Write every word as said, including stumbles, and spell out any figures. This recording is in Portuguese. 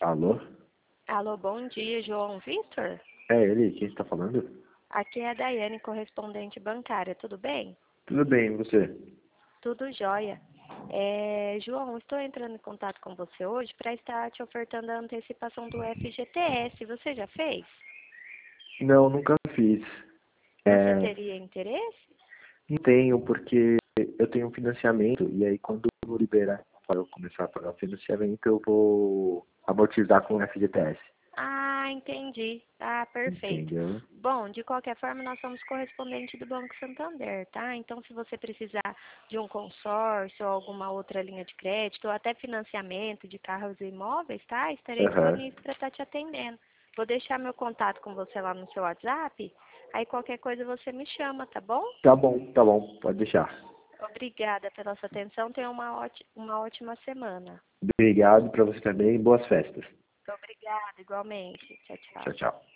Alô? Alô, bom dia, João Vitor? É ele, quem está falando? Aqui é a Daiane, correspondente bancária, tudo bem? Tudo bem, e você? Tudo jóia. É, João, estou entrando em contato com você hoje para estar te ofertando a antecipação do F G T S. Você já fez? Não, nunca fiz. Você É, teria interesse? não tenho, porque eu tenho um financiamento, e aí quando eu liberar para eu começar a pagar o financiamento, eu vou amortizar com o F G T S. Ah, entendi. Ah, perfeito. Entendeu? Bom, de qualquer forma, nós somos correspondente do Banco Santander, tá? Então, se você precisar de um consórcio ou alguma outra linha de crédito ou até financiamento de carros e imóveis, tá? Estarei Aham. disponível para estar te atendendo. Vou deixar meu contato com você lá no seu WhatsApp. Aí, qualquer coisa, você me chama, tá bom? Tá bom, tá bom, pode deixar. Obrigada pela sua atenção. Tenha uma, óti- uma ótima semana. Obrigado para você também e boas festas. Obrigada, igualmente. Tchau, Tchau, tchau. tchau.